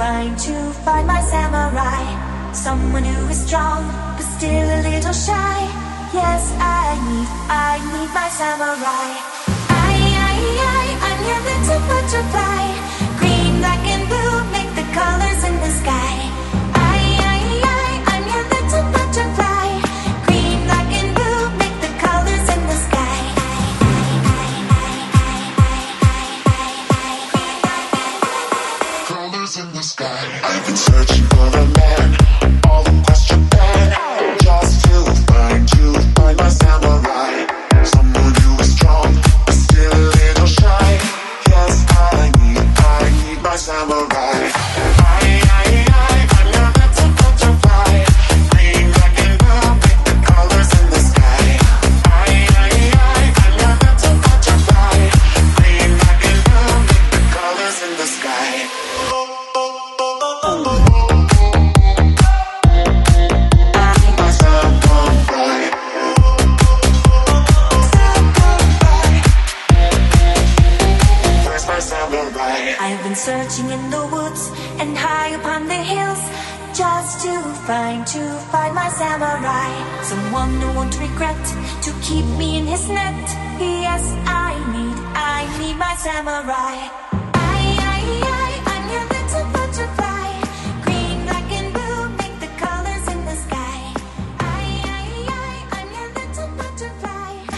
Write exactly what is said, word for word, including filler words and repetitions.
find, to find my samurai. Someone who is strong, but still a little shy. Yes, I need, I need my samurai. I, I, I, I'm your little butterfly. Green, black and blue, make the colors in the sky. I, I, I, I'm your little butterfly. Green, black and blue, make the colors in the sky. Colors in the sky. I've been searching for a man all across Japan, just to find, to find my samurai. Someone who is strong, but still a little shy. Yes, I need, I need my samurai. I, I, I, I'm your little butterfly. Green, black and blue, make the colors in the sky. I, I, I, I'm your little butterfly. Green, black and blue, make the colors in the sky. I've been searching in the woods and high upon the hills, just to find, to find my samurai. Someone who won't regret to keep me in his net. Yes, I need, I need my samurai.